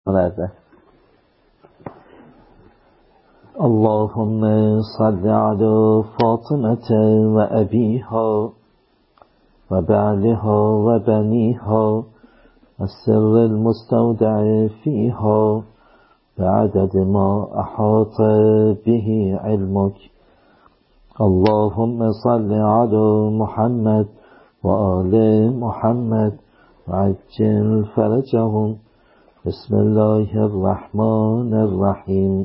اللهم صل على فاطمة وأبيها وبعلها وبنيها السر المستودع فيها بعدد ما أحاط به علمك. اللهم صل على محمد وآل محمد وعجل فرجهم. بسم الله الرحمن الرحیم.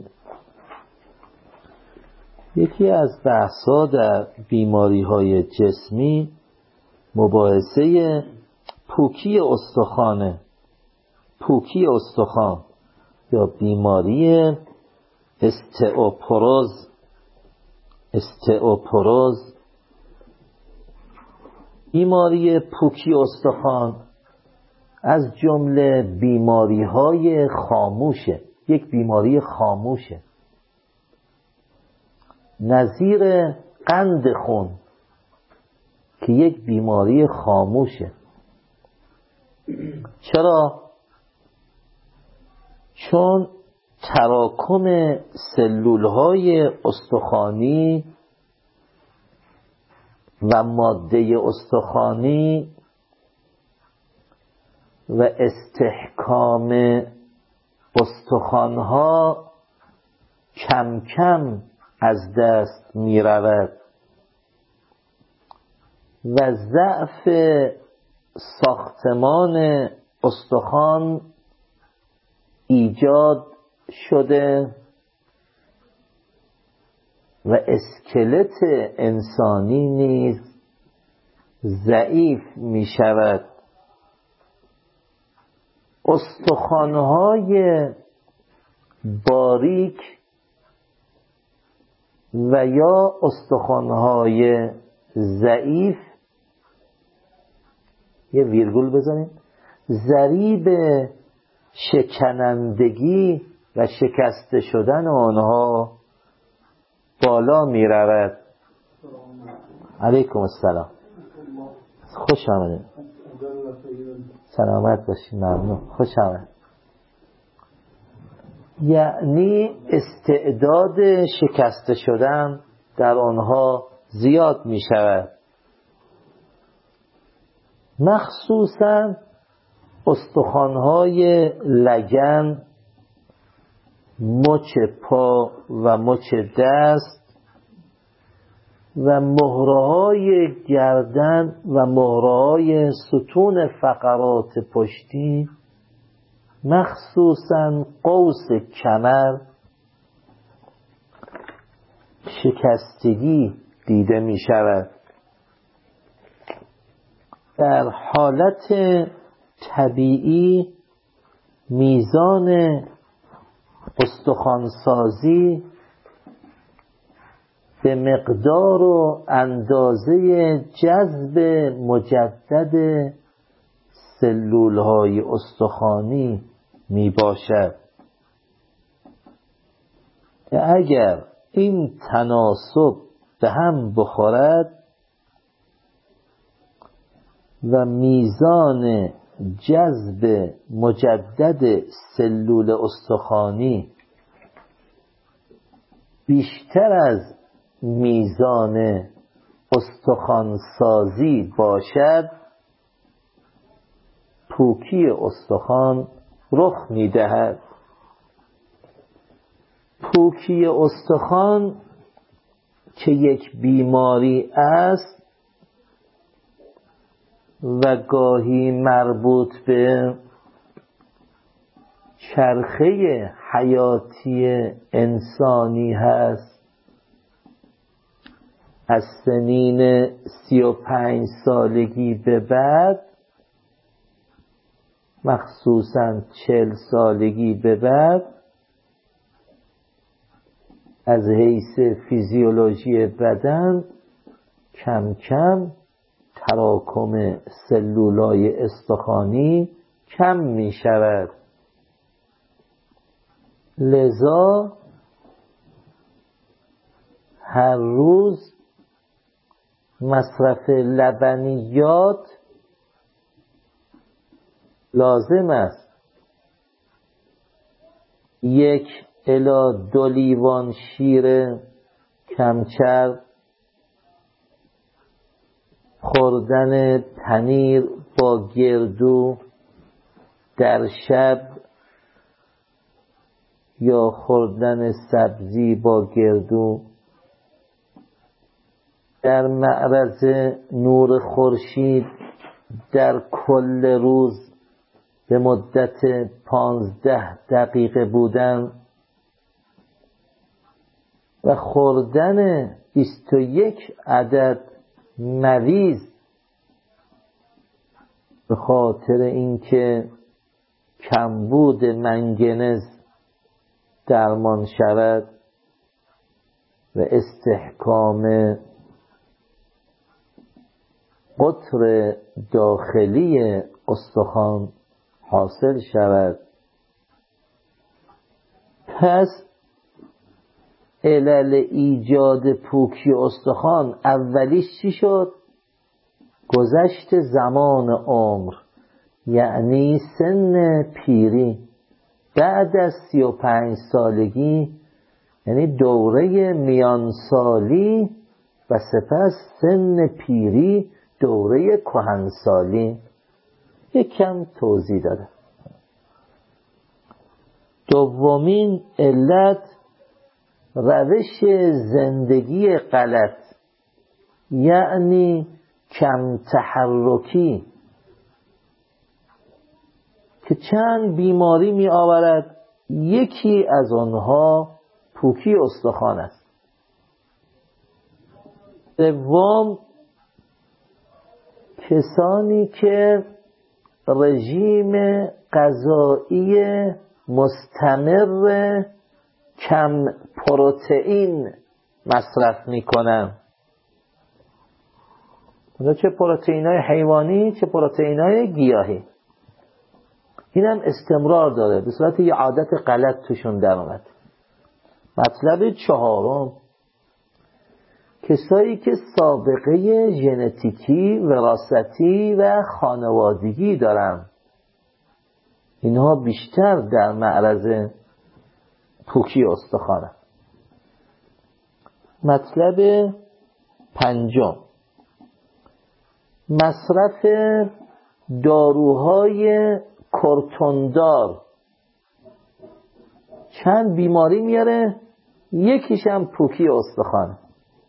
یکی از بحث‌ها در بیماری‌های جسمی مباحثه پوکی استخوانه. پوکی استخوان یا بیماری استئوپروز. بیماری پوکی استخوان از جمله بیماری‌های خاموشه. یک بیماری خاموشه، نظیر قند خون که یک بیماری خاموشه. چرا؟ چون تراکم سلول‌های استخوانی و ماده استخوانی و استحکام استخوان‌ها کم کم از دست می رود و ضعف ساختمان استخوان ایجاد شده و اسکلت انسانی نیز ضعیف می شود. استخوان‌های باریک و یا استخوان‌های ضعیف، یه ویرگول بزنید، ضریب شکنندگی و شکسته شدن آنها بالا می رود. علیکم السلام، خوش آمدید. سلامت باشید. ممنون، خوش آمد. یعنی استعداد شکسته شدن در آنها زیاد می شود، مخصوصا استخوان‌های لگن، مچ پا و مچ دست و مهره‌های گردن و مهره‌های ستون فقرات پشتی، مخصوصا قوس کمر شکستگی دیده می شود. در حالت طبیعی میزان استخوانسازی به مقدار و اندازه جذب مجدد سلول‌های استخوانی می باشد. اگر این تناسب به هم بخورد و میزان جذب مجدد سلول استخوانی بیشتر از میزان استخوانسازی باشد، پوکی استخوان رخ می‌دهد. پوکی استخوان که یک بیماری است و گاهی مربوط به چرخه حیاتی انسانی هست، از سنین 35 سالگی به بعد، مخصوصاً 40 سالگی به بعد، از حیث فیزیولوژی بدن کم کم تراکم سلولای استخوانی کم می شود. لذا هر روز مصرف لبنیات لازم است 1 الی 2 لیوان شیر کمچرب، خوردن پنیر با گردو در شب یا خوردن سبزی با گردو، در معرض نور خورشید در کل روز به مدت 15 دقیقه بودن و خوردن 21 عدد مویز به خاطر اینکه کمبود منگنز درمان شود و استحکام قطر داخلی استخوان حاصل شود. پس علل ایجاد پوکی استخوان اولیش چی شد؟ گذشت زمان عمر، یعنی سن پیری. بعد از 35 سالگی یعنی دوره میانسالی و سپس سن پیری دوره کهنسالی. یک کم توضیح داده. دومین علت روش زندگی غلط، یعنی کم تحرکی که چند بیماری می آورد. یکی از آنها پوکی استخوان است. سوم، کسانی که رژیم غذایی مستمر کم پروتئین مصرف میکنن، چه پروتئینای حیوانی چه پروتئینای گیاهی. این هم استمرار داره، به صورت یه عادت غلط توشون در اومد. مطلب چهارم، کسایی که سابقه ژنتیکی، وراثتی و خانوادگی دارن، اینها بیشتر در معرض پوکی استخوانه. مطلب پنجم، مصرف داروهای کورتوندار چند بیماری میاره، یکیش هم پوکی استخوانه.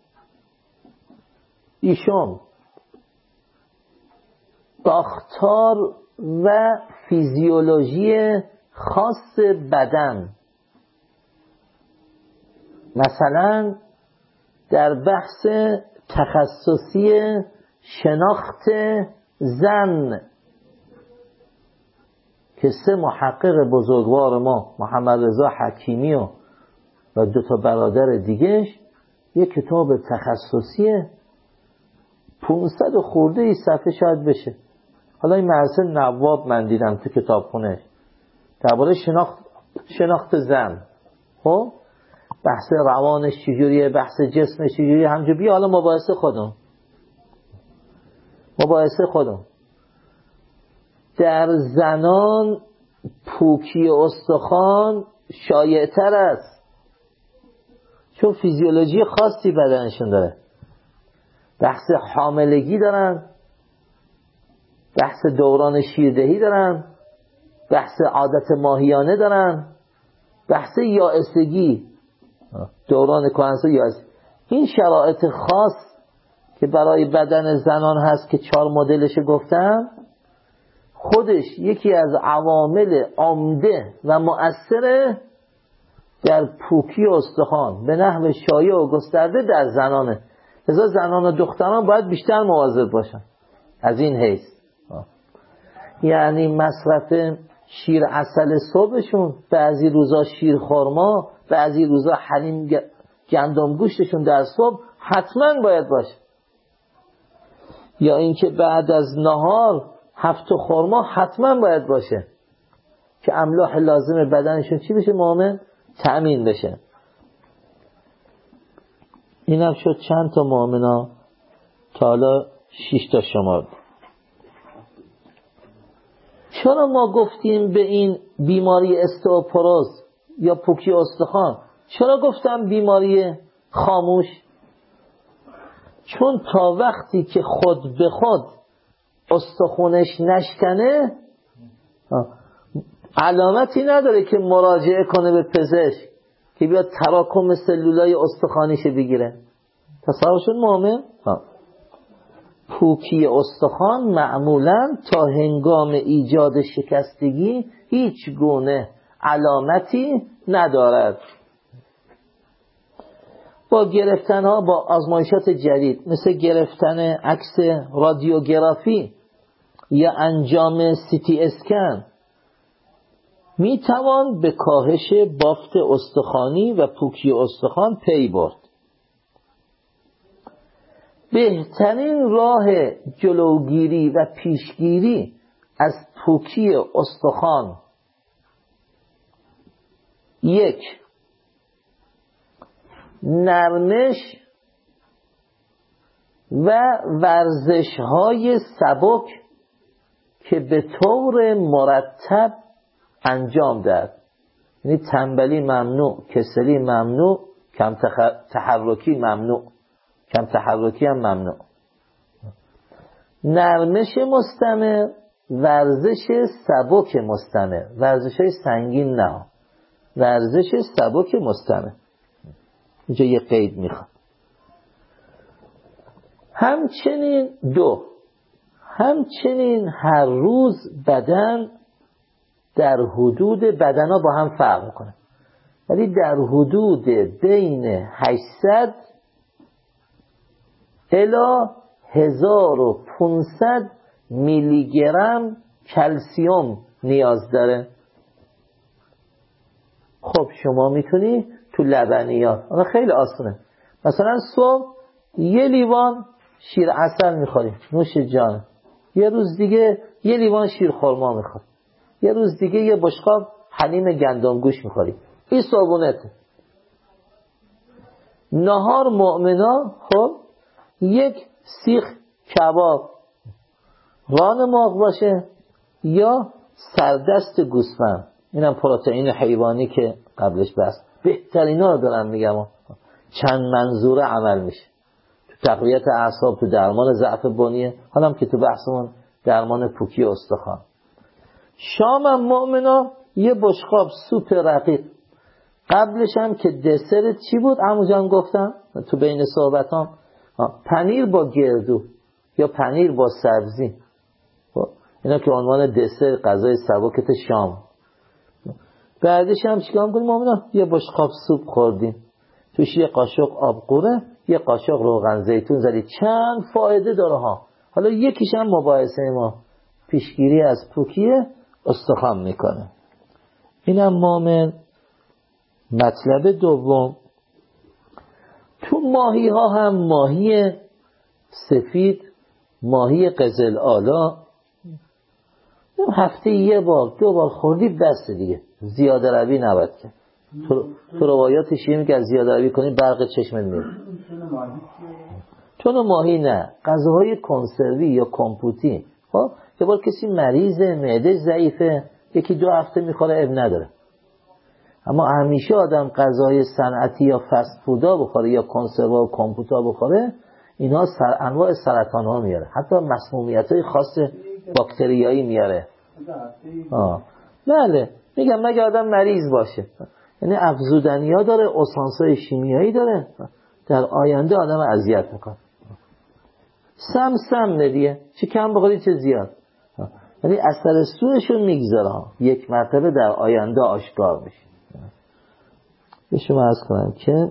ایشون ساختار و فیزیولوژی خاص بدن، مثلا در بحث تخصصی شناخت زن که 3 محقق بزرگوار ما، محمد رضا حکیمی و 2 برادر دیگهش، یک کتاب تخصصی 500 و خورده ای صفحه شاید بشه. حالا این مرسل نواب من دیدم تو کتابخونهش درباره شناخت زن. خب بحث روانش چجوریه، بحث جسمش چجوریه، همجور بیا حالا مباحثه خودم. در زنان پوکی استخوان شایع‌تر است، چون فیزیولوژی خاصی بدنشون داره. بحث حاملگی دارن، بحث دوران شیردهی دارن، بحث عادت ماهیانه دارن، بحث یائسگی، دوران کهنسالی، یائسگی. این شرایط خاص که برای بدن زنان هست که 4 مدلش گفتم، خودش یکی از عوامل عمده و مؤثره در پوکی استخوان به نحو شایع و گسترده در زنانه. لذا زنان و دختران باید بیشتر مواظب باشن از این حیث. یعنی مصرف شیر عسل صبحشون، بعضی روزا شیر خرما، بعضی روزا حلیم گندم گوشتشون در صبح حتما باید باشه. یا اینکه بعد از نهار 7 خرما حتما باید باشه که املاح لازم بدنشون چی بشه؟ مؤمن تأمین بشه. این هم شد چند تا مؤمنا؟ تا حالا 6 تا شمار. چرا ما گفتیم به این بیماری استئوپروز یا پوکی استخوان. چرا گفتم بیماری خاموش؟ چون تا وقتی که خود به خود استخونش نشکنه علامتی نداره که مراجعه کنه به پزشک که بیاد تراکم سلولای استخوانیش بگیره. تصور شد مومن؟ پوکی استخوان معمولا تا هنگام ایجاد شکستگی هیچ گونه علامتی ندارد. با گرفتن ها با آزمایشات جدید مثل گرفتن عکس رادیوگرافی یا انجام CT اسکن می توان به کاهش بافت استخوانی و پوکی استخوان پی برد. بهترین راه جلوگیری و پیشگیری از پوکی استخوان: 1. نرمش و ورزش‌های سبک که به طور مرتب انجام دهد. یعنی تنبلی ممنوع، کسلی ممنوع، کم تحرکی ممنوع، کم تحرکی هم ممنوع. نرمش مستمر، ورزش سبک مستمر، ورزش‌های سنگین نه، ورزش سبک مستمر. اینجا یه قید میخوام. همچنین هر روز بدن در حدود بدنها با هم فرق میکنه، ولی در حدود بین 800 الی 1500 میلی گرم کلسیم نیاز داره. خب شما میتونی تو لبنیات، اون خیلی آسونه، مثلا صبح 1 لیوان شیر عسل میخوری، نوش جان. یه روز دیگه 1 لیوان شیر خرما میخوری، یه روز دیگه 1 بشقاب حلیم گندم گوش میخوری. این صبحونته. نهار مؤمنا خب 1 سیخ کباب ران مرغ باشه یا سردست گوسفند، اینم پروتئین حیوانی که قبلش بس بهترینا رو دارم میگم، چند منظوره عمل میشه تو تقویت اعصاب، تو درمان ضعف بنیه، حالا هم که تو بحثمون درمان پوکی استخوان. شامم مؤمنا 1 بشقاب سوپ رقیق. قبلش هم که دسر چی بود عمو جان گفتم تو بین صحبتام؟ پنیر با گردو یا پنیر با سبزی. اینا که عنوان دسر غذای سبکت شام. بعدش هم چیکار می‌کنیم مؤمنا؟ 1 بشقاب سوپ خوردیم، توش 1 قاشق آب قوره، 1 قاشق روغن زیتون زدی. چند فایده داره ها. حالا یکیش هم مباحثه ما پیشگیری از پوکی استخوان میکنه. اینم مؤمن. مطلب دوم، تو ماهی ها هم ماهی سفید، ماهی قزل آلا، هفته 1 بار 2 بار خوردی بس دیگه، زیاده روی نباید کرد. تو روایات شیعه میگه از زیاده روی کنی برق چشمت میره. چون ماهی نه، غذاهای کنسروی یا کمپوتی. خب یه بار کسی مریضه، معده ضعیفه، 1-2 هفته میخوره، اب نداره. اما همیشه آدم غذای صنعتی یا فست فودا بخوره یا کنسرو و کمپوتا بخوره، اینا انواع سرطان ها میاره، حتی مسمومیت های خاص باکتریایی میاره. بله میگم مگه آدم مریض باشه، یعنی افزودنی ها داره، اسانسای شیمیایی داره، در آینده آدم اذیت میکنه. سم ندیه، چه کم بخوری چه زیاد، یعنی اثر سوءشون میگذاره، 1 مرتبه در آینده آشکار میشه. به شما عرض کنم که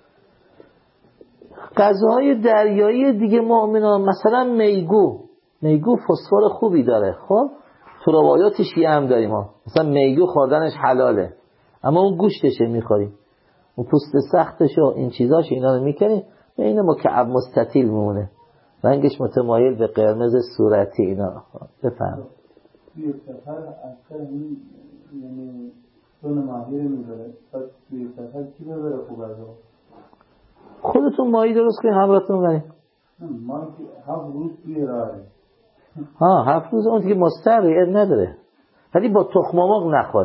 غذاهای دریایی دیگه مؤمنان، مثلا میگو فسفر خوبی داره. خب تو روایات شیعه هم داریم مثلا میگو خوردنش حلاله، اما اون گوشتشه میخوری، اون پوست سختش و این چیزاش اینا رو میکنی، این مکعب مستطیل میمونه، رنگش متمایل به قرمز صورتی اینا. بفهم یک سفر اصلا این یعنی چون ماهی میبره، پس یک سفر کی ببره خوب از اون؟ خودتون ماهی درست کنید همراهتون برید. ماهی 7 روز توی راهه. 7 روز اون که مستری اب نداره، ولی با تخم مرغ نخوریم.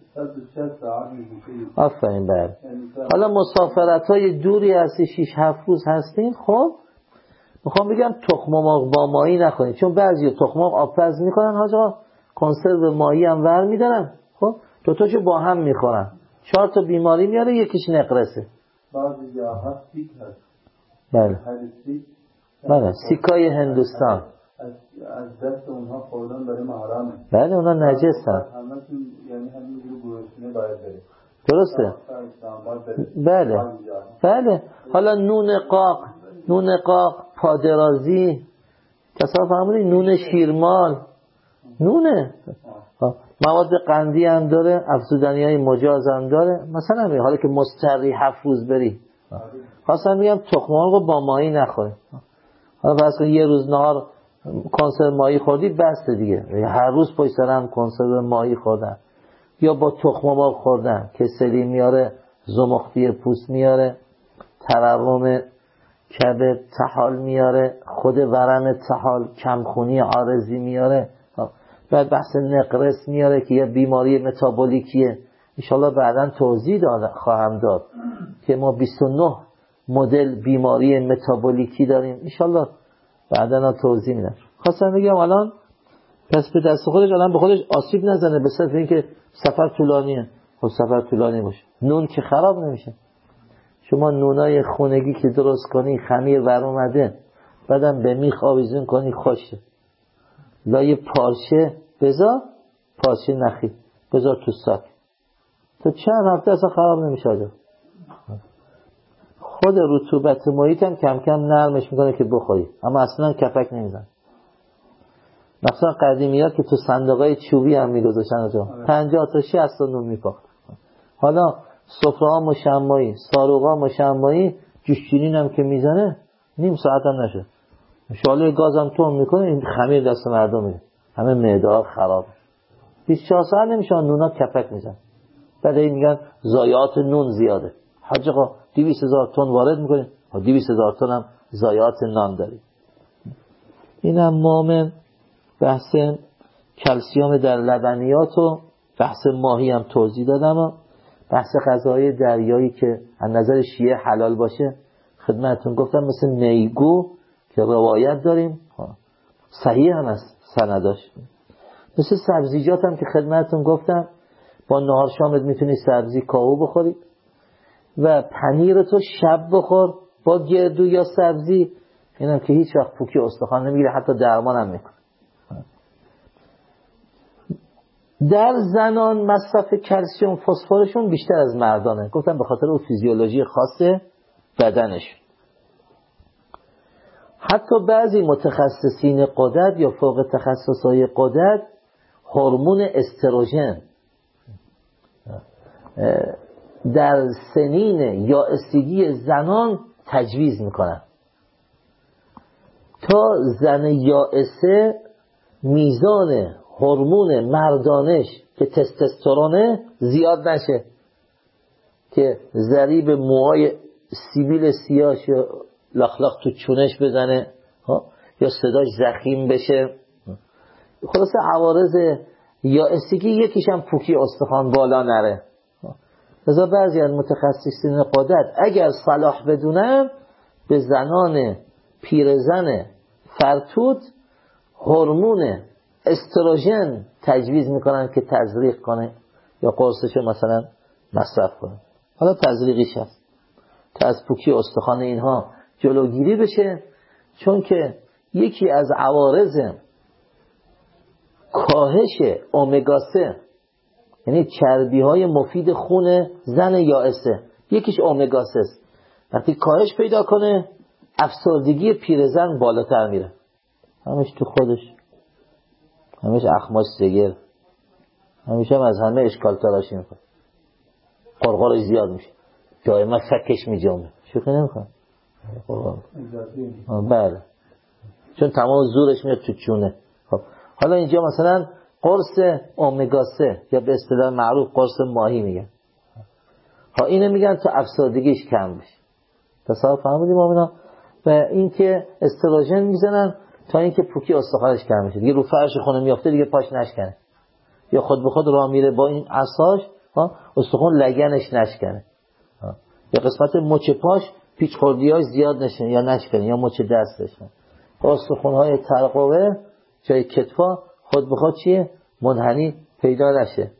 آفرین. بله. حالا مسافرت های دوری هستی 6-7 روز هستین، خب میخوام بگم تخم مرغ با ماهی نخورید، چون بعضی تخم مرغ آبپز میکنن حاج آقا، کنسرو ماهی هم ور میدارن، خب دوتاشو با هم میخورن، 4 تا بیماری میاره، یکیش نقرسه. بعضی جاها سیک هست. بله بله، سیکای هندوستان از دست اونها خوردن برای ما حرامه. بله اونا نجسن. همشون یعنی همینجوری گوشتنه باید بره. درسته. بله بله. حالا نون قاق، پادرازی، تصور فرمودید، نون شیرمال، نونه، مواد قندی هم داره، افزودنی های مجاز هم داره. مثلا همین حالا که مستری 7 روز بری، خواستم میگم تخم مرغ رو با ماهی نخوری. حالا فرض کن یه روز نهار کنسرو ماهی خوردی، بس دیگه، هر روز پشت سر هم کنسرو ماهی خوردن یا با تخم مرغ خوردن، کسری میاره، زمختی پوست میاره، تورم کبد، طحال میاره، خود ورم طحال، کمخونی عارضی میاره، بعد بحث نقرس میاره که یه بیماری متابولیکیه. ان شاءالله بعداً توضیح خواهم داد که ما 29 مدل بیماری متابولیکی داریم، ان شاءالله بعداً توضیح میدم. خواستم بگم الان پس به دست خودش الان به خودش آسیب نزنه، به صرف اینکه سفر طولانیه. خب سفر طولانی باشه، نون که خراب نمیشه. شما نونای خونگی که درست کنی، خمیر ور اومده، بعدم به میخ آویزون کنی، خوشه، لای پارچه بذار، پارچه نخی بذار تو ساک، تا چند هفته اصلا خراب نمیشه. خود رطوبت محیط هم کم کم نرمش میکنه که بخوری، اما اصلا کپک نمیزن. مثلا قدیمیات که تو صندوقای چوبی هم میگذاشتن اونجا 50 تا 60 تا نون میپخت. حالا سفره‌ها مشمعی، ساروغا مشمعی، جوشچینین هم که میزنه نیم ساعت هم نشه، شاله گاز هم تون میکنه، این خمیر دست مردم میده، همه معده ها خراب. 24 ساعت نمیشه نونا کپک میزن. بعد میگن ضایعات نون زیاده. حاج آقا 200,000 تن وارد میکنه، 200,000 تن هم ضایعات نان داری. اینم مؤمن. بحث کلسیم در لبنیات و بحث ماهی هم توضیح دادم و بحث غذای دریایی که از نظر شیعه حلال باشه خدمتتون گفتم، مثل میگو که روایت داریم صحیح هم است سنداش، مثل سبزیجات هم که خدمتتون گفتم با نهار شامت میتونی سبزی کاهو بخوری و پنیر تو شب بخور با گردو یا سبزی، اینم که هیچ وقت پوکی استخوان نمیگیره، حتی درمان هم میکنه. در زنان مصرف کلسیم فسفرشون بیشتر از مردانه، گفتم به خاطر اون فیزیولوژی خاص بدنش. حتی بعضی متخصصین غدد یا فوق تخصصهای غدد هورمون استروژن در سنین یائسگی زنان تجویز میکنن تا زن یائسه میزان هورمون مردانش که تستوسترونه زیاد نشه که ضریب موهای سیبیل سیاهش یا لخلخ تو چونش بزنه یا صداش ضخیم بشه. خلاصه عوارض یائسگی یکیش هم پوکی استخوان بالا نره. لذا بعضی از متخصصین غدد اگر صلاح بدونن به زنان پیرزن فرتود هورمون استروژن تجویز میکنن که تزریق کنه یا قرصشو مثلا مصرف کنه. حالا تزریقیش هست تا از پوکی استخوان اینها جلوگیری بشه، چون که یکی از عوارض کاهش امگا 3 یعنی چربی های مفید خون زن یائسه یکیش امگا 3 است. وقتی کاهش پیدا کنه افسردگی پیرزن بالاتر میره، همش تو خودش، همش اخماش سگر، همیشه هم از همه اشکال تراشی میکنه، قرقرش زیاد میشه، جای ما فکش میجامه، شوخی نمیکنه. بله، چون تمام زورش میاد تو چونه. خب حالا اینجا مثلا قرص امگا 3 یا به اصطلاح معروف قرص ماهی میگن، ها اینو میگن تا افسردگیش کم بشه. تصور فهمیدیم اینا؟ و اینکه استروژن میزنن تا اینکه پوکی استخوانش کم بشه، دیگه رو فرش خونه میافته دیگه پاش نشکنه، یا خود به خود راه میره با این عصاش استخوان لگنش نشکنه، یا قسمت مچ پاش پیچ خوردیاش زیاد نشه یا نشکنه، یا مچ دستش. استخوان‌های ترقوه جای کتفا خود به خود چیه؟ منحنی پیدا نشه.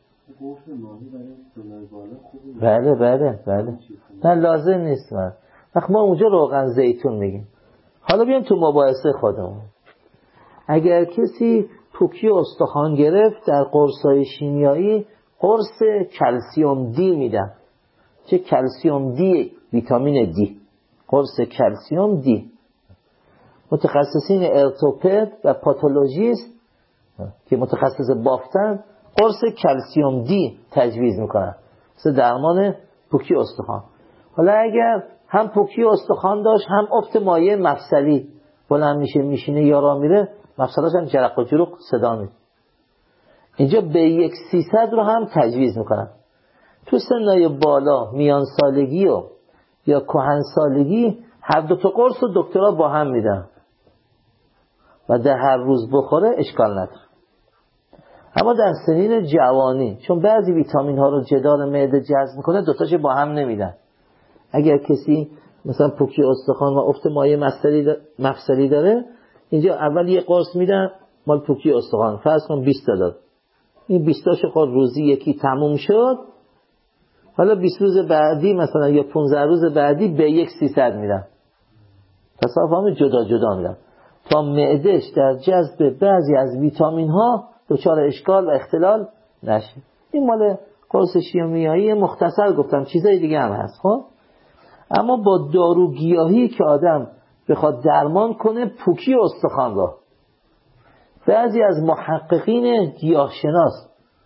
بله نه لازم نیست. وقت ما اونجا روغن زیتون میگیم. حالا بیایم تو مباحثه خودمون. اگر کسی پوکی استخوان گرفت، در قرصای شیمیایی قرص کلسیوم دی میدن. چه کلسیوم دی؟ ویتامین دی، قرص کلسیوم دی. متخصصین ارتوپد و پاتولوژیست که متخصص بافتن قرص کلسیوم دی تجویز میکنن مثل درمان پوکی استخوان. حالا اگر هم پوکی استخوان داشت، هم افت مایع مفصلی، بلند میشه میشینه یا راه میره، مفصلاش هم جرق و جروق صدا میده، اینجا B1-300 رو هم تجویز میکنن. تو سنای بالا، میان سالگی و یا کهن سالگی، هر دو تا قرص رو دکترها با هم میدن و در هر روز بخوره اشکال نداره. اما در سنین جوانی، چون بعضی ویتامین ها رو جدار معده جذب میکنه، دوتاش با هم نمیدن. اگر کسی مثلا پوکی استخوان و افت مایع مفصلی داره، اینجا اول یه قرص میدن مال پوکی استخوان، فرض کن 20 تا داد، این 20 تاشو خود روزی یکی تموم شد، حالا 20 روز بعدی مثلا یا 15 روز بعدی B1-300 میدن، تصافهم جدا جدا میدن تا معدهش در جذب بعضی از ویتامین ها دچار اشکال و اختلال نشه. این مال قرص شیمیایی مختصر گفتم، چیزای دیگه هم هست. خب اما با دارو گیاهی که آدم بخواد درمان کنه پوکی استخوان را، بعضی از محققین گیاهشناس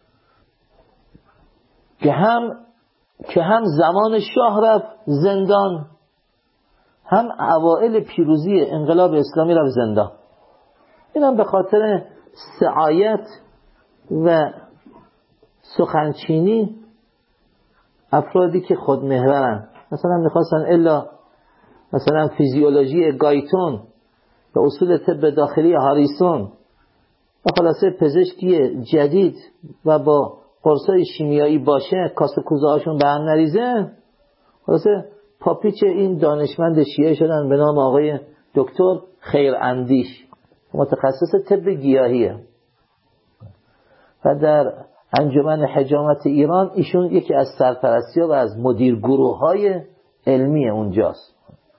که هم زمان شاه رفت زندان، هم اوائل پیروزی انقلاب اسلامی رفت زندان، اینم به خاطر سعایت و سخنچینی افرادی که خودمحورن، مثلا میخواستن الا مثلا فیزیولوژی گایتون و اصول طب داخلی هاریسون و خلاصه پزشکی جدید و با قرصای شیمیایی باشه، کاسه کوزه هاشون به هم نریزه، خلاصه پاپیچ این دانشمند شیعه شدن به نام آقای دکتر خیراندیش، متخصص طب گیاهیه و در انجمن حجامت ایران ایشون یکی از سرپرستی‌ها و از مدیر گروه‌های علمی اونجاست.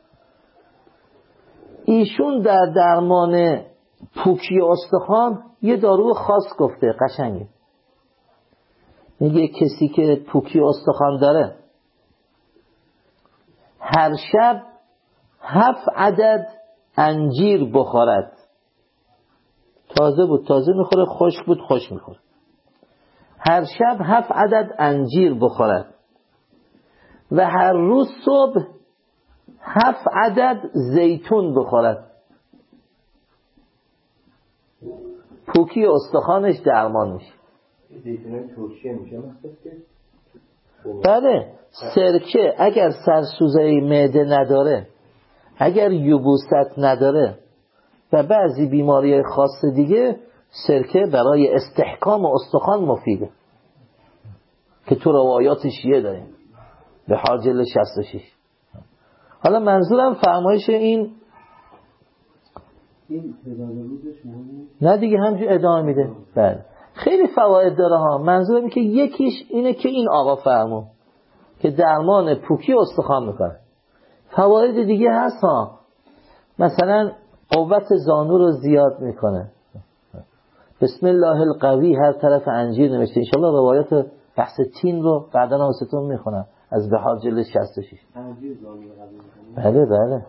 ایشون در درمان پوکی استخوان یه دارو خاص گفته، قشنگه. میگه کسی که پوکی استخوان داره هر شب 7 عدد انجیر بخورد. تازه بود تازه میخوره، خشک بود خشک میخوره. هر شب 7 عدد انجیر بخورد و هر روز صبح 7 عدد زیتون بخورد. پوکی استخوانش درمان میشه. زیتون ترشی میشه بله، سرکه اگر سرسوزه معده نداره، اگر یبوست نداره و بعضی بیماری خاص دیگه، سرکه برای استحکام استخوان مفیده که تو روایات شیعه داریم به حاجل 66. حالا منظورم فرمایش این نه دیگه همجور ادامه میده. بله خیلی فواید داره ها. منظورم اینه که یکیش اینه که این آقا فرمون که درمان پوکی استخوان میکنه. فواید دیگه هست ها، مثلا قوت زانو رو زیاد میکنه. بسم الله القوی هر طرف انجیر نوشته. انشالله روایات بحث تین رو بعدا واسهتون میخونم از بهار جلد 66. انجیر زانو رو قوی میکنه. بله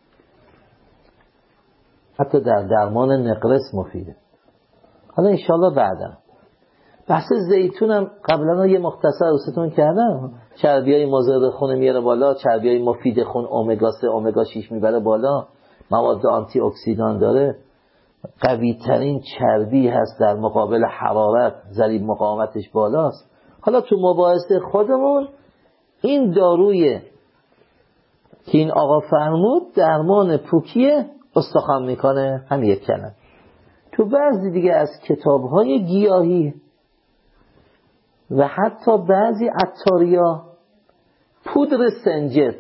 حتی در درمان نقرس مفیده. حالا انشالله بعدا بحث زیتونم قبلا یه مختصر واسهتون کردم. چربیای مضر خون میاره بالا، چربیای مفید خون امگا 3 امگا 6 میبره بالا، مواد آنتی اکسیدان داره، قوی ترین چربی هست در مقابل حرارت، ضریب مقاومتش بالاست. حالا تو مباحثه خودمون این داروی که این آقا فرمود درمان پوکی استخوان میکنه، هم یک کلمه. تو بعضی دیگه از کتاب‌های گیاهی و حتی بعضی عطاریا پودر سنجد،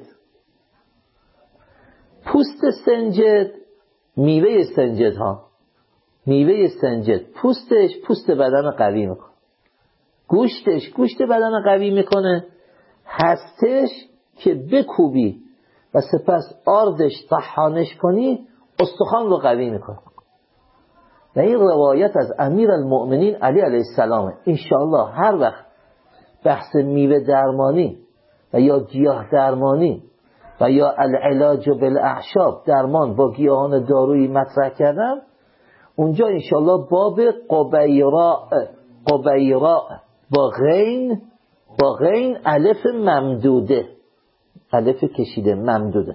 پوست سنجد، میوه سنجد ها، میوه سنجد پوستش پوست بدن قوی میکنه، گوشت بدن قوی میکنه، هستش که بکوبی و سپس آردش طحانش کنی استخوان رو قوی میکنه. و این روایت از امیر المؤمنین علی علیه السلام. انشاءالله هر وقت بحث میوه درمانی و یا گیاه درمانی و یا العلاج بالاعشاب، درمان با گیاهان دارویی مطرح کردم، اونجا انشاءالله باب قبیراء با غین الف ممدوده، الف کشیده ممدوده،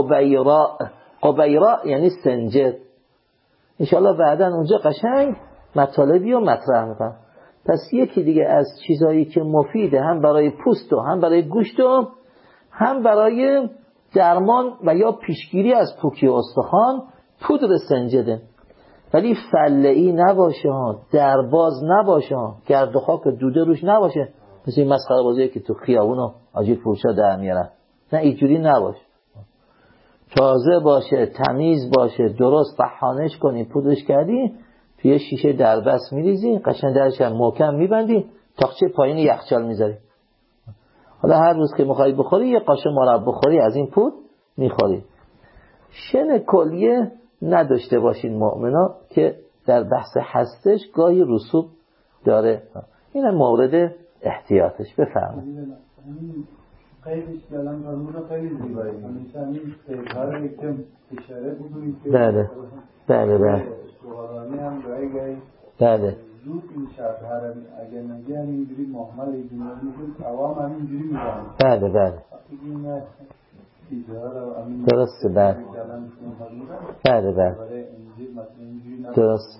قبیراء یعنی سنجد. انشاءالله بعداً اونجا قشنگ مطالبی رو مطرح میکنم. پس یکی دیگه از چیزایی که مفیده هم برای پوست و هم برای گوشت و هم برای درمان و یا پیشگیری از پوکی استخوان پودر سنجده. ولی فله‌ای نباشه ها، درباز نباشه ها، گرد و خاک دوده روش نباشه، مثل این مسخره بازی که تو خیابون و آجیل فروشا در میارن. نه اینجوری نباشه، تازه باشه، تمیز باشه، درست طحانش کنی، پودرش کردی، توی شیشه دربست میریزی، قشنگ درش هم محکم میبندی، تاقچه پایین یخچال میذاری. حالا هر روز که میخوای بخوری یه قاشق مرب بخوری از این پود میخوری. شن کلیه نداشته باشین مؤمنا که در بحث هستش گاهی رسوب داره. این مورد احتیاطش. بفرمایید. قیدش کلام فرموده خیلی زیبایی. همیشه همین قیدها رو یکم اشاره بکنید که بله سوالانی هم گاهی بله زود این شرط هرمی اگر نگه همینجوری محمل ایجنال میشون عوام همینجوری میدن. بله درسته. بله درست.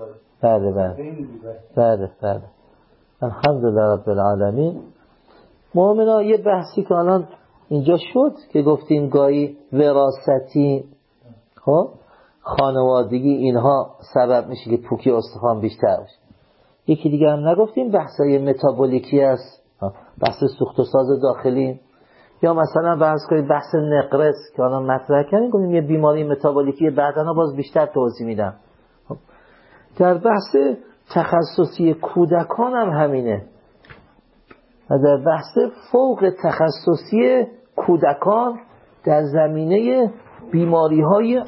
بله الحمدلله رب العالمین. مؤمنا یه بحثی که الان اینجا شد که گفتیم گاهی وراثتی، خب خانوادگی، اینها سبب میشه که پوکی استخوان بیشتر بشه. یکی دیگه هم نگفتیم بحثای متابولیکی است، بحث سوخت و ساز داخلی، یا مثلا بحث کنید بحث نقرس که الان مطرح کردیم، گفتیم یه بیماری متابولیکی بعداً باز بیشتر توضیح میدم. در بحث تخصصی کودکان هم همینه و در بحث فوق تخصصی کودکان در زمینه بیماری‌های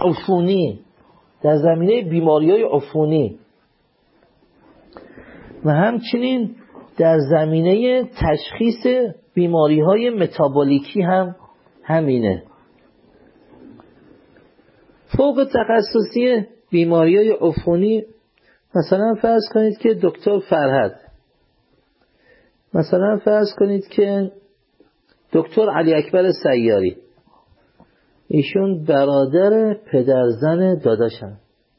عفونی، و همچنین در زمینه تشخیص بیماری‌های متابولیکی هم همینه. فوق تخصصی بیماری‌های عفونی، مثلا فرض کنید که دکتر فرهد، مثلا فرض کنید که دکتر علی اکبر سیاری، ایشون برادر پدرزن داداشم،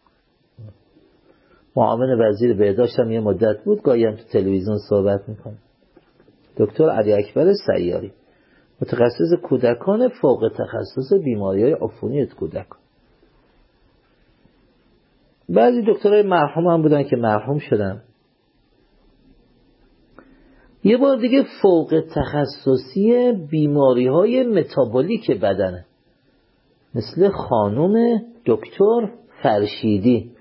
معاون وزیر بهداشت هم یه مدت بود، گاهی هم تو تلویزیون صحبت میکنه. دکتر علی اکبر سیاری متخصص کودکان، فوق تخصص بیماری‌های عفونی کودکان. بعضی دکترای مرحوم هم بودن که مرحوم شدن. یه بار دیگه فوق تخصصی بیماری‌های متابولیک بدنه، مثل خانم دکتر فرشیدی.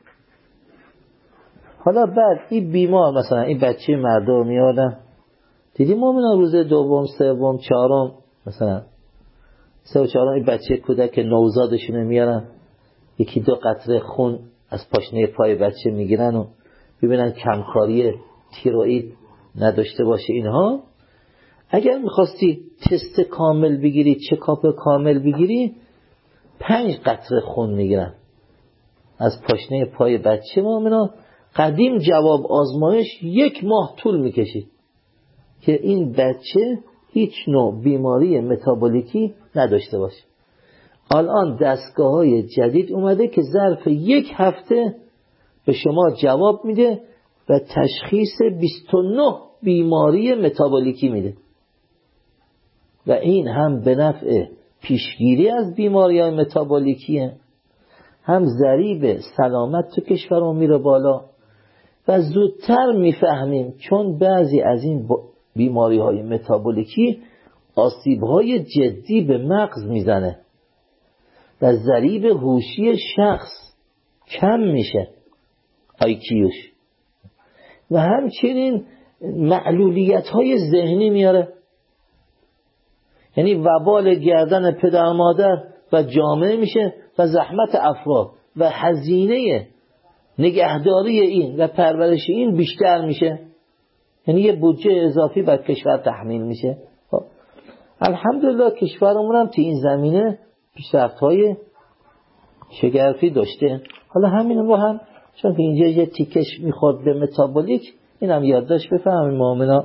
حالا بعد این بیمار، مثلا این بچه مردم میادن، دیدیم مومنا روز دوم سوم چهارم، مثلا 3 و 4 این بچه کودک نوزادشونه میارن، یکی 2 قطره خون از پاشنه پای بچه میگیرن و ببینن کمکاری تیروئید نداشته باشه. اینها اگر میخواستی تست کامل بگیری، چکاپ کامل بگیری، 5 قطره خون میگیرن از پاشنه پای بچه. مومنا قدیم جواب آزمایش 1 ماه طول میکشید که این بچه هیچ نوع بیماری متابولیکی نداشته باشه. الان دستگاه‌های جدید اومده که ظرف 1 هفته به شما جواب میده و تشخیص 29 بیماری متابولیکی میده، و این هم به نفع پیشگیری از بیماری‌های متابولیکیه، هم ضریب سلامت تو کشورمون میره بالا، و زودتر میفهمیم، چون بعضی از این بیماری های متابولیکی آسیب های جدی به مغز میزنه و ضریب هوشی شخص کم میشه، آیکیوش، و همچنین معلولیت های ذهنی میاره. یعنی وبال گردن پدر مادر و جامعه میشه و زحمت افراد و هزینه نگهداری این و پرورش این بیشتر میشه. یعنی یه بودجه اضافی بر کشور تحمیل میشه. الحمدلله کشورمون هم تو این زمینه پیشرفت‌های شگرفی داشته. حالا همین رو هم چون که اینجا یه تیکش میخورد به متابولیک، این هم یادداشت بفهمیم مؤمنا.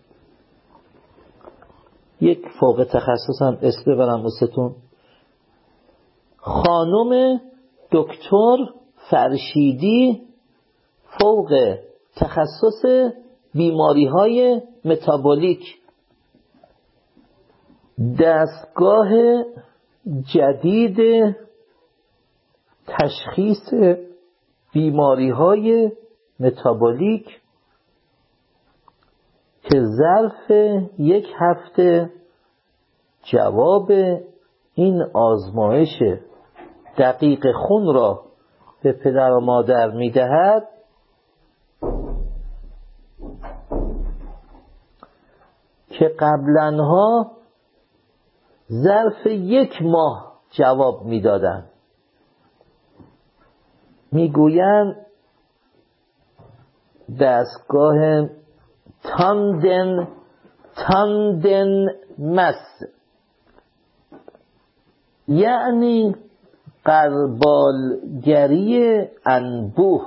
یک فوق تخصص هم اسم ببرم واسهتون، خانم دکتر فرشیدی، فوق تخصص بیماری‌های متابولیک، دستگاه جدید تشخیص بیماری‌های متابولیک که ظرف 1 هفته جواب این آزمایش دقیق خون را به پدر و مادر می‌دهد، که قبلنها ظرف 1 ماه جواب میدادن. میگویند دستگاه تاندن مس، یعنی غربالگری انبوه،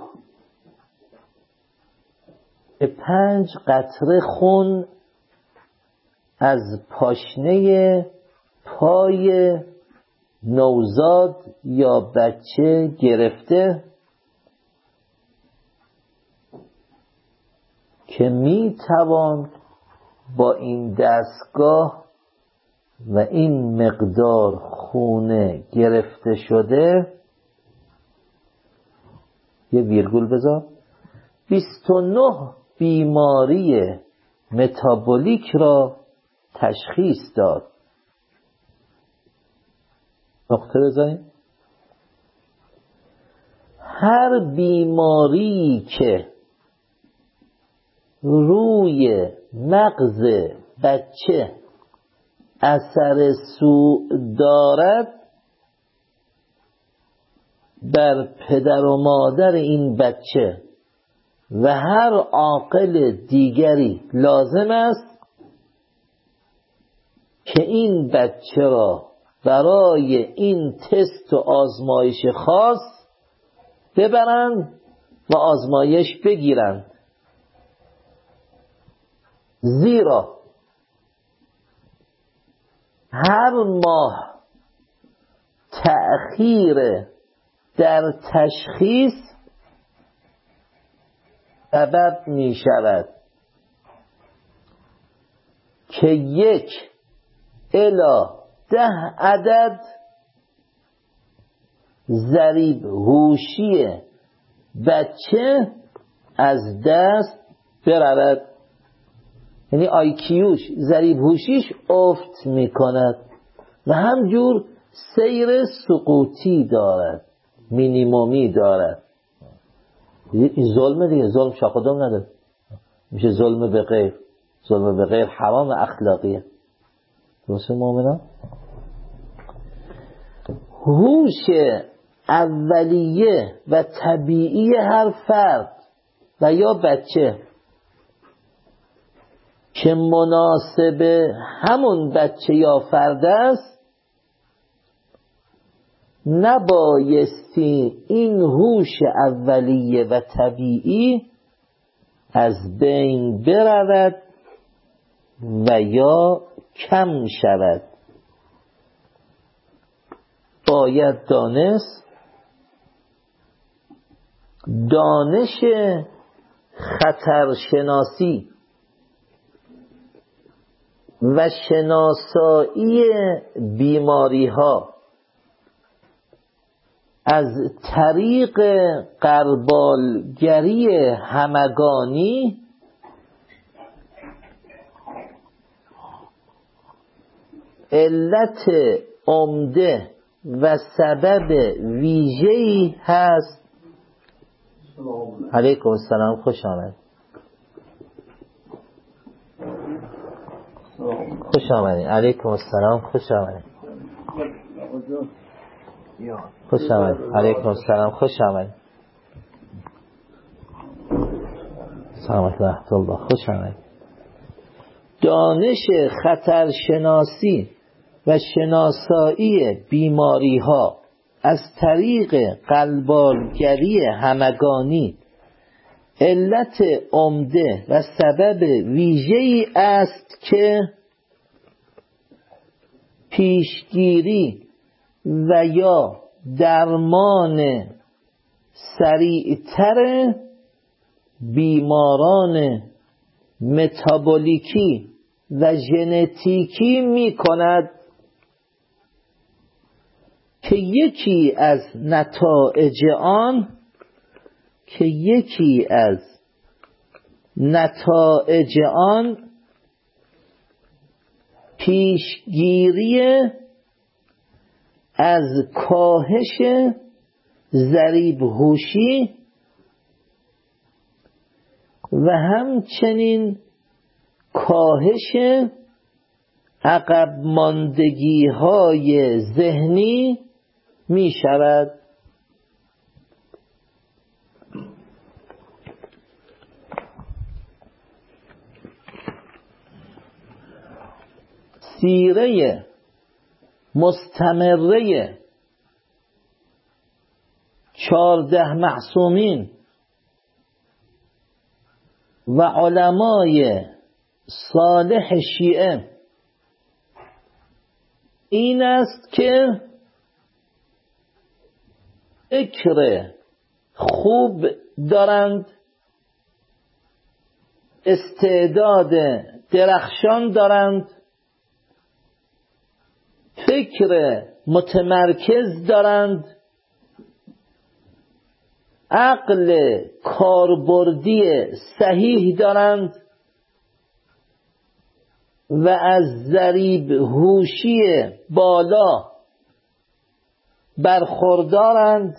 به 5 قطره خون از پاشنه پای نوزاد یا بچه گرفته که می توان با این دستگاه و این مقدار خون گرفته شده، یه ویرگول بذار، 29 بیماری متابولیک را تشخیص داد. نقطه بذاریم. هر بیماری که روی مغز بچه اثر سوء دارد، بر پدر و مادر این بچه و هر عاقل دیگری لازم است که این بچه را برای این تست و آزمایش خاص ببرند و آزمایش بگیرند، زیرا هر ماه تأخیر در تشخیص سبب می شود که 1 الی 10 عدد ضریب هوشی بچه از دست برود. یعنی آیکیوش، ضریب هوشیش افت می کند و همجور سیر سقوطی دارد، مینیمومی دارد. این ظلمه دیگه، ظلم شاخ و دم نداره، میشه ظلم به غیر. ظلم به غیر حرام اخلاقیه. درسته مؤمنان؟ هوش اولیه و طبیعی هر فرد و یا بچه که مناسب همون بچه یا فرد است، نبایستی این هوش اولیه و طبیعی از بین برود و یا کم شود. باید دانست دانش خطرشناسی و شناسایی بیماری ها از طریق غربالگری همگانی علت عمده و سبب ویژه‌ای هست. علیکم السلام، خوش آمد. خوش آمدین. علیکم السلام، خوش آمدین. خوش آمدین. علیکم السلام، خوش آمدین. سلامت رحمت الله، خوش آمدین. دانش خطرشناسی و شناسایی بیماری ها از طریق غربالگری همگانی علت عمده و سبب ویژه‌ای است که پیشگیری و یا درمان سریعتر بیماران متابولیکی و ژنتیکی می کند که یکی از نتایج آن پیشگیری از کاهش ضریب هوشی و همچنین کاهش عقب ماندگی های ذهنی می شود. سیره مستمره 14 معصومین و علمای صالح شیعه این است که فکر خوب دارند، استعداد درخشان دارند، فکر متمرکز دارند، عقل کاربردی صحیح دارند و از ضریب هوشی بالا برخوردارند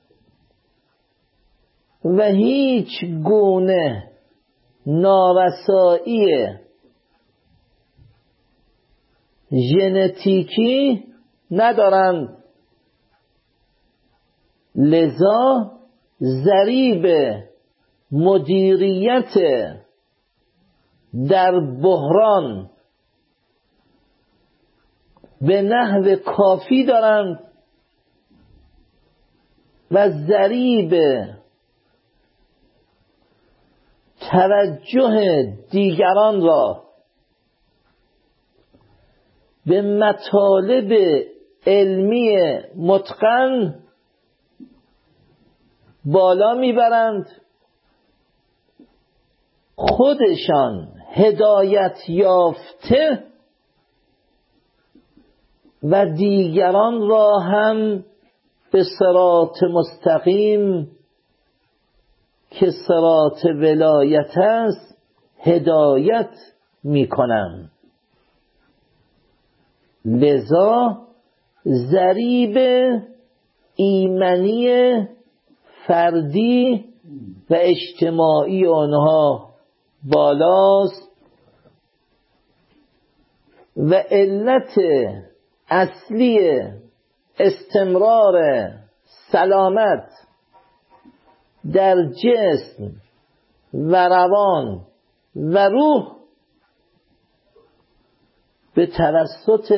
و هیچ گونه نارسایی ژنتیکی ندارند. لذا ضریب مدیریت در بحران به نحو کافی دارند و ضریب توجه دیگران را به مطالب علمی متقن بالا میبرند، خودشان هدایت یافته و دیگران را هم به صراط مستقیم که صراط ولایت است هدایت میکنند. لذا ضریب ایمنی فردی و اجتماعی آنها بالاست و علت اصلی استمرار سلامت در جسم و روان و روح به توسط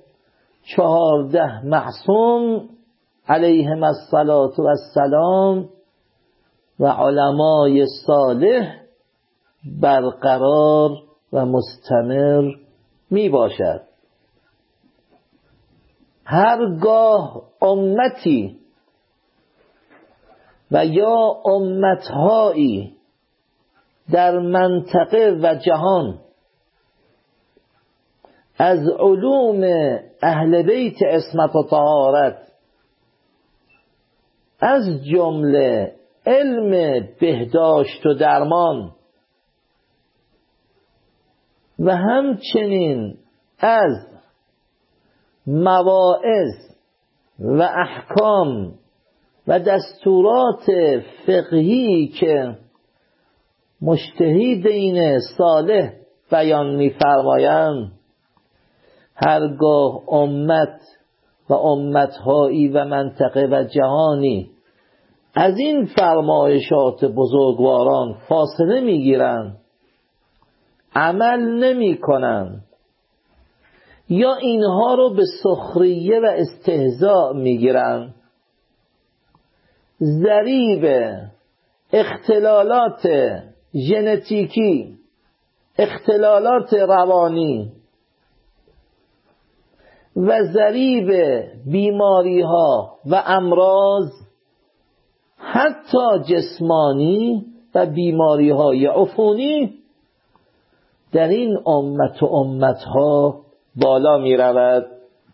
14 معصوم علیهم الصلاة والسلام و علمای صالح برقرار و مستمر می باشد. هرگاه امتی و یا امتهایی در منطقه و جهان از علوم اهل بیت عصمت و طهارت از جمله علم بهداشت و درمان و همچنین از مواعظ و احکام و دستورات فقهی که مجتهدین صالح بیان می‌فرمایند، هرگاه امت و امت‌هایی و منطقه و جهانی از این فرمایشات بزرگواران فاصله می‌گیرند، عمل نمی‌کنند یا اینها رو به سخریه و استهزاء می‌گیرند، ضریب اختلالات ژنتیکی، اختلالات روانی و ضریب بیماری ها و امراض حتی جسمانی و بیماری های عفونی در این امت و امتها بالا می رود.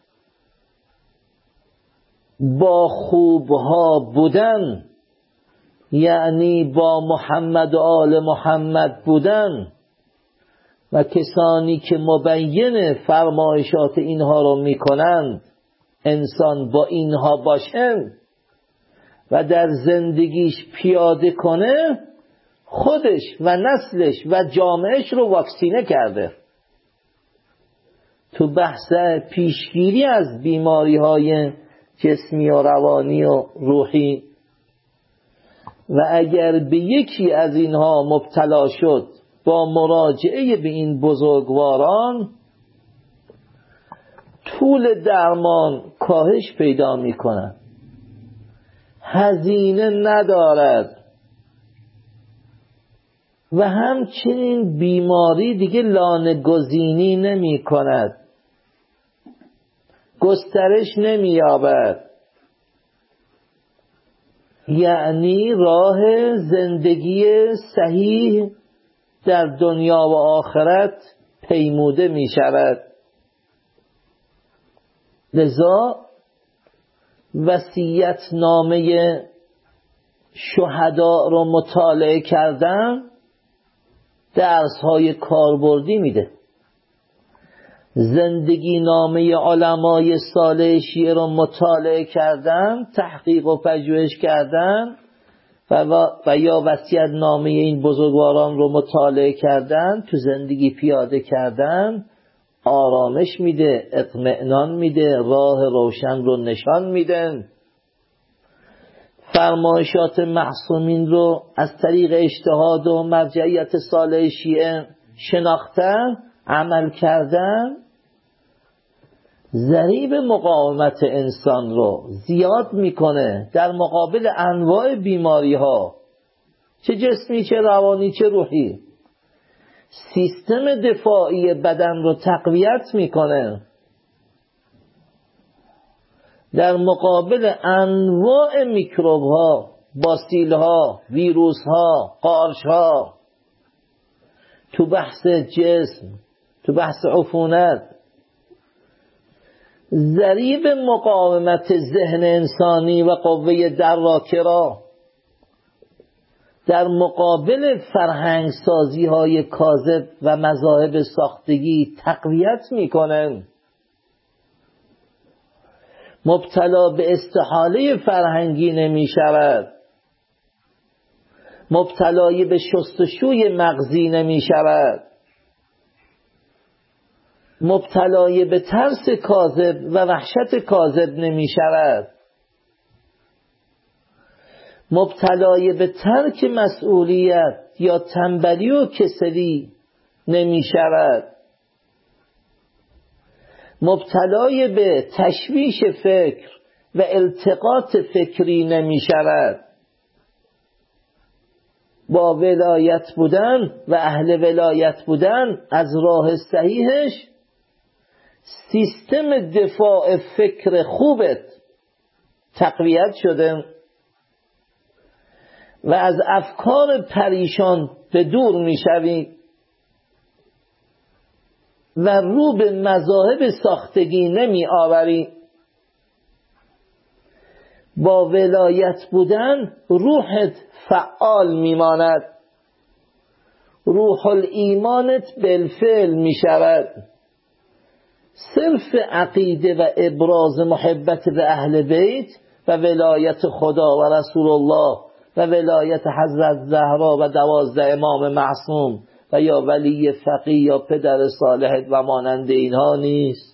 با خوبها بودن یعنی با محمد و آل محمد بودن و کسانی که مبین فرمایشات اینها رو میکنند انسان با اینها باشند و در زندگیش پیاده کنه، خودش و نسلش و جامعهش رو واکسینه کرده. تو بحث پیشگیری از بیماری های جسمی و روانی و روحی و اگر به یکی از اینها مبتلا شد با مراجعه به این بزرگواران طول درمان کاهش پیدا می کند، هزینه ندارد و همچنین بیماری دیگه لانه گزینی نمی کند، گسترش نمی یابد. یعنی راه زندگی صحیح در دنیا و آخرت پیموده می شود. لذا وصیت نامه شهدا رو مطالعه کردن درس های کاربردی میده. زندگی نامه علمای صالح شیعه رو مطالعه کردن، تحقیق و پژوهش کردن و یا وصیت نامه این بزرگواران رو مطالعه کردن، تو زندگی پیاده کردن، آرامش میده، اطمئنان میده، راه روشن رو نشان میدن. فرمایشات معصومین رو از طریق اجتهاد و مرجعیت صالح شیعه شناختن، عمل کردن، ضریب مقاومت انسان رو زیاد میکنه در مقابل انواع بیماری ها، چه جسمی، چه روانی، چه روحی. سیستم دفاعی بدن رو تقویت میکنه در مقابل انواع میکروب ها، باسیل ها، ویروس ها، قارچ ها. تو بحث جسم، تو بحث عفونت، ضریب مقاومت ذهن انسانی و قوه دراکه را در مقابل فرهنگ سازی های کاذب و مذاهب ساختگی تقویت میکنن. مبتلا به استحاله فرهنگی نمی شود، مبتلای به شستشوی مغزی نمی شود، مبتلای به ترس کاذب و وحشت کاذب نمی شود، مبتلای به ترک مسئولیت یا تنبلی و کسلی نمی شود، مبتلای به تشویش فکر و التقاط فکری نمی شود. با ولایت بودن و اهل ولایت بودن از راه صحیحش سیستم دفاع فکر خوبت تقویت شده و از افکار پریشان به دور می شوی و رو به مذاهب ساختگی نمی آوری. با ولایت بودن روحت فعال میماند، روح الایمانت بالفعل میشود. صرف عقیده و ابراز محبت به اهل بیت و ولایت خدا و رسول الله و ولایت حضرت زهرا و 12 امام معصوم و یا ولی فقیه یا پدر صالح و مانند اینها نیست،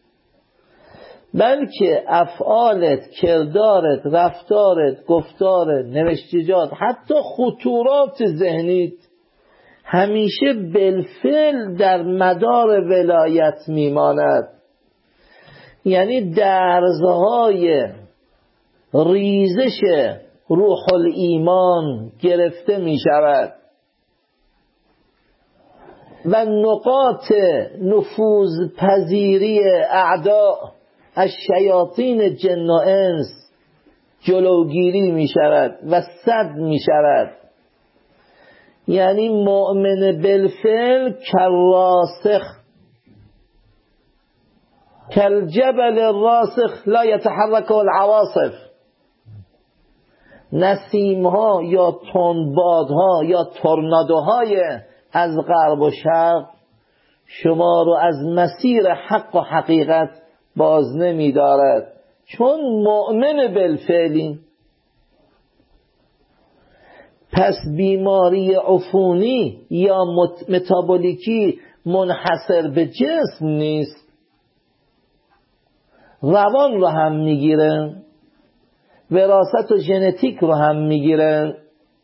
بلکه افعالت، کردارت، رفتارت، گفتارت، نوشتجات، حتی خطورات ذهنیت همیشه بالفعل در مدار ولایت میماند. یعنی درزهای ریزش روح الایمان گرفته می شود و نقاط نفوذ پذیری اعدا از شیاطین جن و انس جلوگیری می شود و سد می شود. یعنی مؤمن بالفعل کالراسخ کالجبل الراسخ لا يتحرك العواصف. نسیمها یا تندبادها یا تورنادوهای از غرب و شرق شما رو از مسیر حق و حقیقت باز نمی دارد، چون مؤمن بالفعلی. پس بیماری عفونی یا متابولیکی منحصر به جسم نیست، روان رو هم میگیره، وراثت و ژنتیک رو هم میگیره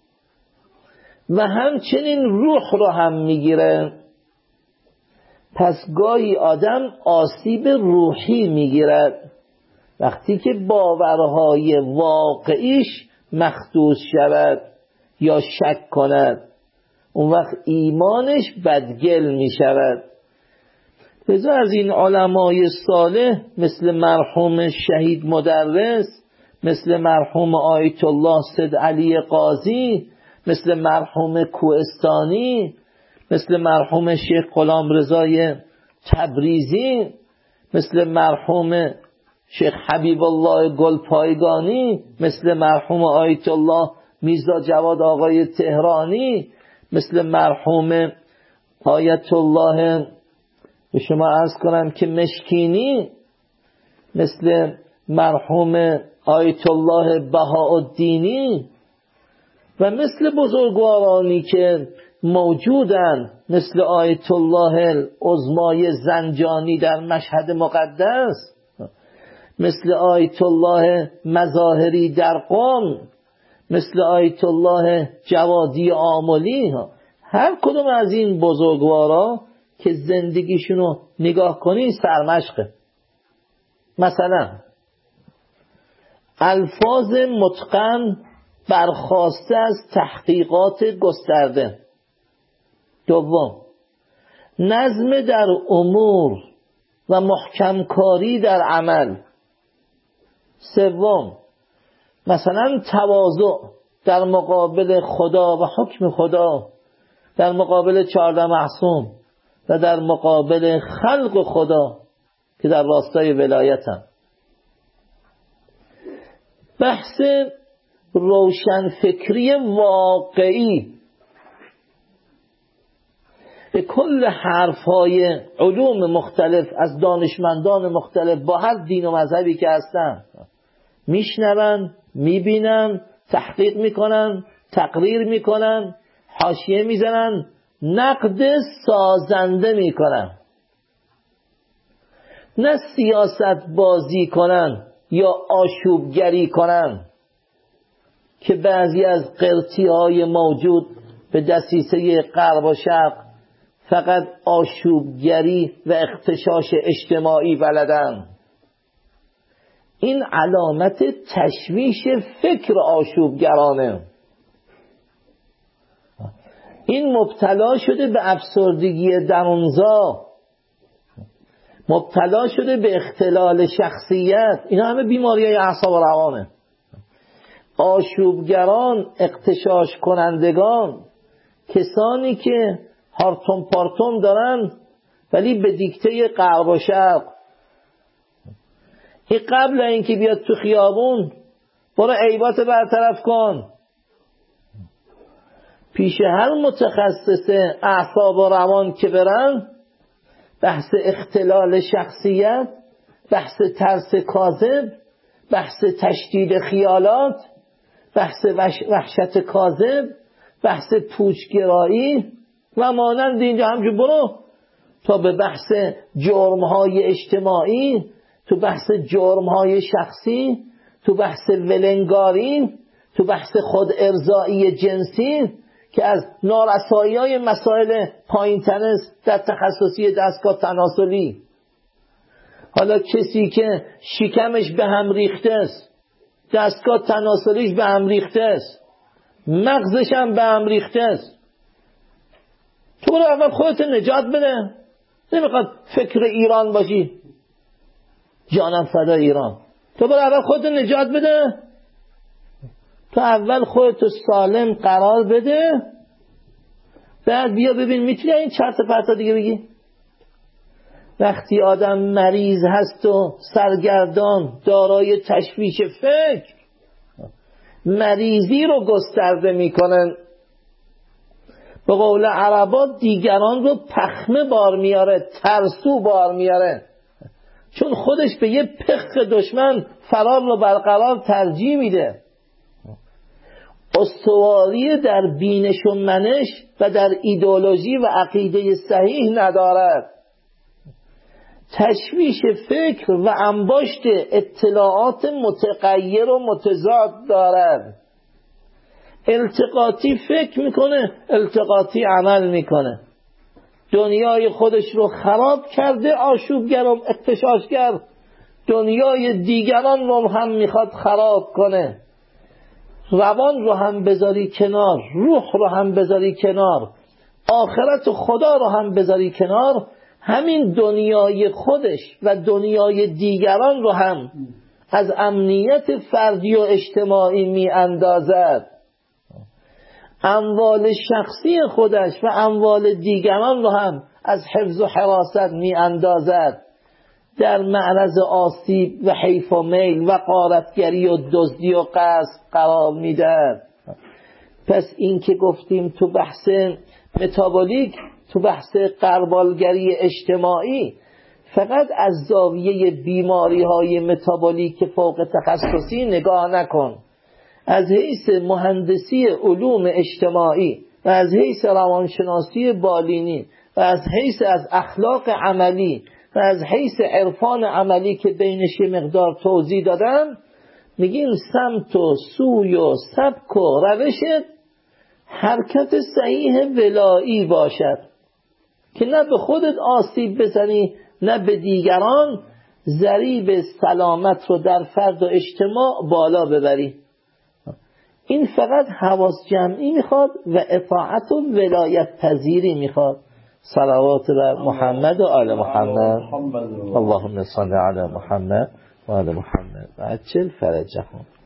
و همچنین روح رو هم میگیره. پس گاهی آدم آسیب روحی میگیرد وقتی که باورهای واقعیش مخدوش شود یا شک کند، اون وقت ایمانش بدگل می شود. لذا از این علمای صالح مثل مرحوم شهید مدرس، مثل مرحوم آیت الله سید علی قاضی، مثل مرحوم کوهستانی، مثل مرحوم شیخ غلام رضای تبریزی، مثل مرحوم شیخ حبیب الله گلپایگانی، مثل مرحوم آیت الله میرزا جواد آقای تهرانی، مثل مرحوم آیت الله به شما عرض کنم که مشکینی، مثل مرحوم آیت الله بهاءالدینی و مثل بزرگوارانی که موجودن، مثل آیت الله عظمای زنجانی در مشهد مقدس، مثل آیت الله مظاهری در قم، مثل آیت الله جوادی آملی. هر کدوم از این بزرگوارا که زندگیشونو نگاه کنی سرمشقه. مثلا الفاظ متقن برخواسته از تحقیقات گسترده. دوم، نظم در امور و محکم کاری در عمل. سوم، مثلا تواضع در مقابل خدا و حکم خدا، در مقابل 14 معصوم و در مقابل خلق خدا که در راستای ولایتم. بحث روشن فکری واقعی به کل حرفهای علوم مختلف از دانشمندان مختلف با هر دین و مذهبی که هستن میشنون، میبینن، تحقیق میکنن، تقریر میکنن، حاشیه میزنن، نقد سازنده میکنن، نه سیاست بازی کنن یا آشوبگری کنن که بعضی از قرتی های موجود به دسیسه غرب و شرق فقط آشوبگری و اغتشاش اجتماعی بلدن. این علامت تشویش فکر آشوبگرانه. این مبتلا شده به افسردگی درونزا، مبتلا شده به اختلال شخصیت. اینا همه بیماری‌های اعصاب و روانه. آشوبگران، اغتشاش کنندگان، کسانی که هارتون پارتون دارن ولی به دیکته غرب و شرق. این قبل اینکه بیاد تو خیابون برو عیبات برطرف کن. پیش هر متخصص اعصاب و روان که برن، بحث اختلال شخصیت، بحث ترس کاذب، بحث تشدید خیالات، بحث وحشت کاذب، بحث پوچگرایی و مانند اینجا همجور برو تا به بحث جرمهای اجتماعی، تو بحث جرمهای شخصی، تو بحث ولنگاری، تو بحث خود ارضایی جنسی که از نارسایی‌های مسائل پایین‌تر است در تخصصی دستگاه تناسلی. حالا کسی که شکمش به هم ریخته است، دستگاه تناسلیش به هم ریخته است، مغزش هم به هم ریخته است، تو برو اول خودت نجات بده. نمیخواد فکر ایران باشی، جانم فدا ایران، تو برو اول خودت نجات بده. تو اول خودت سالم قرار بده، بعد بیا ببین میتونی این چرت پرتا دیگه بگی. وقتی آدم مریض هست و سرگردان، دارای تشویش فکر، مریضی رو گسترده میکنن. به قول عربا دیگران رو پخمه بار میاره، ترسو بار میاره، چون خودش به یه پخ دشمن فرار رو برقرار ترجیح میده. استواری در بینش و منش و در ایدئولوژی و عقیده صحیح ندارد. تشویش فکر و انباشت اطلاعات متغیر و متضاد دارد. التقاطی فکر میکنه، التقاطی عمل میکنه. دنیای خودش رو خراب کرده، آشوبگر و اغتشاشگر، دنیای دیگران رو هم میخواد خراب کنه. روان رو هم بذاری کنار، روح رو هم بذاری کنار، آخرت و خدا رو هم بذاری کنار، همین دنیای خودش و دنیای دیگران رو هم از امنیت فردی و اجتماعی می اندازد. اموال شخصی خودش و اموال دیگران رو هم از حفظ و حراست می اندازد. در معرض آسیب و حیف و میل و غارتگری و دزدی و قصد قرار میدهد. پس این که گفتیم تو بحث متابولیک، تو بحث غربالگری اجتماعی، فقط از زاویه بیماری های متابولیک فوق تخصصی نگاه نکن. از حیث مهندسی علوم اجتماعی و از حیث روانشناسی بالینی و از حیث از اخلاق عملی و از حیث عرفان عملی که بینش یه مقدار توضیح دادم، میگیم سمت و سوی و سبک و روشت حرکت صحیح ولایی باشد که نه به خودت آسیب بزنی نه به دیگران، ضریب سلامت رو در فرد و اجتماع بالا ببری. این فقط حواس جمعی میخواد و اطاعت و ولایت پذیری میخواد. صلوات بر محمد و آل محمد. اللهم صل علی محمد و آل محمد و عجل فرجهم.